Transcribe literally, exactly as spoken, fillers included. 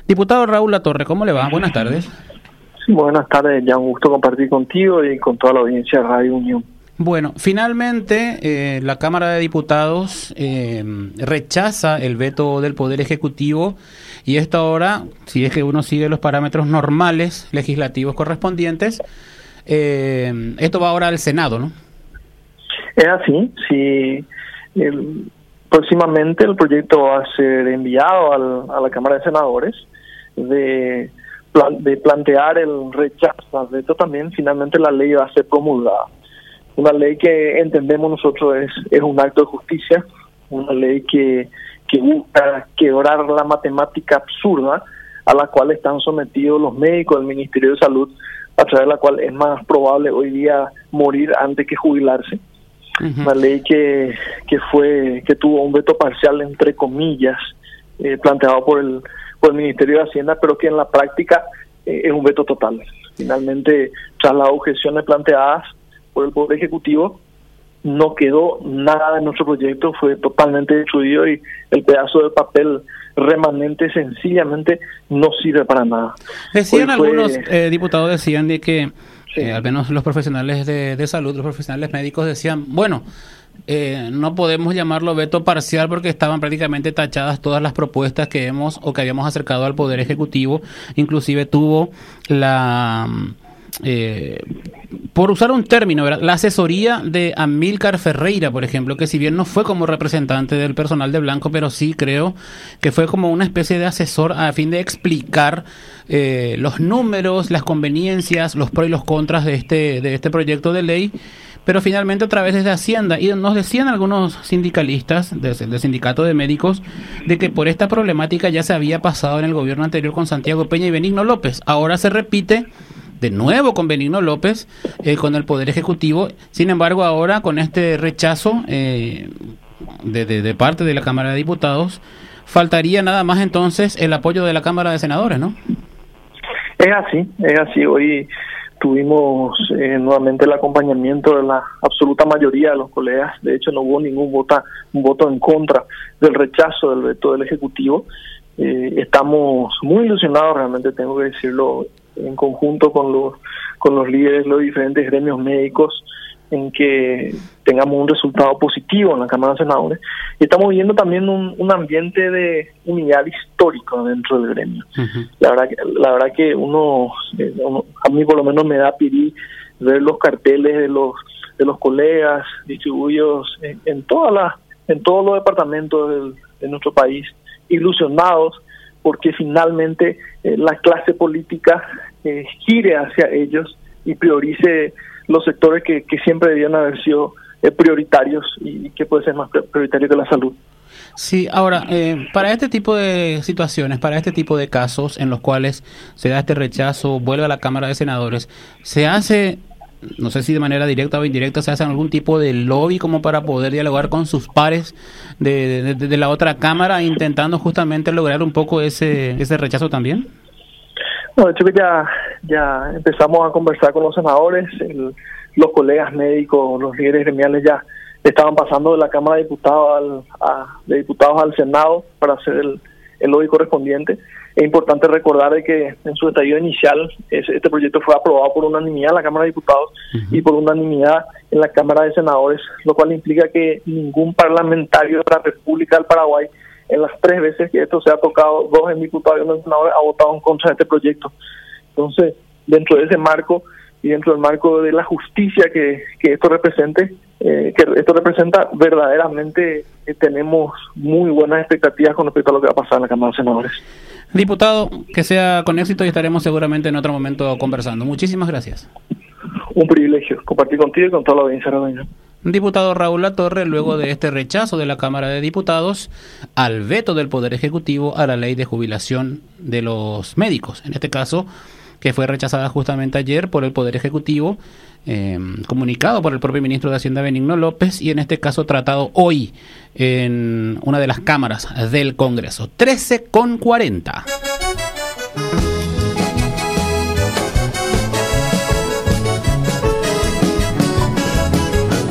Diputado Raúl Latorre, ¿cómo le va? Buenas tardes. Sí, buenas tardes, ya un gusto compartir contigo y con toda la audiencia de Radio Unión. Bueno, finalmente eh, la Cámara de Diputados eh, rechaza el veto del Poder Ejecutivo y esto ahora, si es que uno sigue los parámetros normales legislativos correspondientes, eh, esto va ahora al Senado, ¿no? Es así, sí. El, próximamente el proyecto va a ser enviado al, a la Cámara de Senadores de, de plantear el rechazo al veto. También finalmente la ley va a ser promulgada. Una ley que entendemos nosotros es, es un acto de justicia, una ley que, que busca quebrar la matemática absurda a la cual están sometidos los médicos del Ministerio de Salud, a través de la cual es más probable hoy día morir antes que jubilarse. Uh-huh. Una ley que, que fue que tuvo un veto parcial, entre comillas, eh, planteado por el, por el Ministerio de Hacienda, pero que en la práctica eh, es un veto total. Finalmente, tras las objeciones planteadas por el Poder Ejecutivo, no quedó nada de nuestro proyecto, fue totalmente destruido y el pedazo de papel remanente sencillamente no sirve para nada. Decían fue, algunos eh, diputados, decían de que sí. eh, al menos los profesionales de, de salud, los profesionales médicos decían, bueno, eh, no podemos llamarlo veto parcial porque estaban prácticamente tachadas todas las propuestas que hemos o que habíamos acercado al Poder Ejecutivo, inclusive tuvo la... Eh, por usar un término, ¿verdad?, la asesoría de Amílcar Ferreira, por ejemplo, que si bien no fue como representante del personal de Blanco, pero sí creo que fue como una especie de asesor a fin de explicar eh, los números, las conveniencias, los pros y los contras de este, de este proyecto de ley, pero finalmente otra vez desde Hacienda. Y nos decían algunos sindicalistas del, del sindicato de médicos de que por esta problemática ya se había pasado en el gobierno anterior con Santiago Peña y Benigno López. Ahora se repite de nuevo con Benigno López, eh, con el Poder Ejecutivo. Sin embargo, ahora con este rechazo eh, de, de, de parte de la Cámara de Diputados, faltaría nada más entonces el apoyo de la Cámara de Senadores, ¿no? Es así, es así. Hoy tuvimos eh, nuevamente el acompañamiento de la absoluta mayoría de los colegas. De hecho, no hubo ningún voto, un voto en contra del rechazo del veto del Ejecutivo. Eh, estamos muy ilusionados, realmente tengo que decirlo, en conjunto con los con los líderes de los diferentes gremios médicos, en que tengamos un resultado positivo en la Cámara de Senadores. Y estamos viendo también un, un ambiente de unidad histórico dentro del gremio. Uh-huh. La verdad que, la verdad que uno, eh, uno, a mí por lo menos me da pirí ver los carteles de los de los colegas distribuidos en, en todas las en todos los departamentos del, de nuestro país, ilusionados porque finalmente eh, la clase política eh, gire hacia ellos y priorice los sectores que, que siempre debían haber sido eh, prioritarios y, y que puede ser más prioritario que la salud. Sí, ahora, eh, para este tipo de situaciones, para este tipo de casos en los cuales se da este rechazo, vuelve a la Cámara de Senadores, ¿se hace, no sé si de manera directa o indirecta, se hace algún tipo de lobby como para poder dialogar con sus pares de, de, de, de la otra Cámara, intentando justamente lograr un poco ese ese rechazo también? No, de hecho que ya, ya empezamos a conversar con los senadores, el, los colegas médicos, los líderes gremiales ya estaban pasando de la Cámara de Diputados al, a, de Diputados al Senado para hacer el, el lobby correspondiente. Es importante recordar de que en su estallido inicial este proyecto fue aprobado por unanimidad en la Cámara de Diputados uh-huh. y por unanimidad en la Cámara de Senadores, lo cual implica que ningún parlamentario de la República del Paraguay, en las tres veces que esto se ha tocado, dos en diputados y uno en senadores, ha votado en contra de este proyecto. Entonces, dentro de ese marco y dentro del marco de la justicia que, que esto represente, eh, que esto representa, verdaderamente eh, tenemos muy buenas expectativas con respecto a lo que va a pasar en la Cámara de Senadores. Diputado, que sea con éxito y estaremos seguramente en otro momento conversando. Muchísimas gracias. Un privilegio compartir contigo y con toda la audiencia de la Unión. Diputado Raúl Latorre, luego de este rechazo de la Cámara de Diputados al veto del Poder Ejecutivo a la ley de jubilación de los médicos, en este caso, que fue rechazada justamente ayer por el Poder Ejecutivo, eh, comunicado por el propio ministro de Hacienda Benigno López, y en este caso tratado hoy en una de las cámaras del Congreso. trece con cuarenta.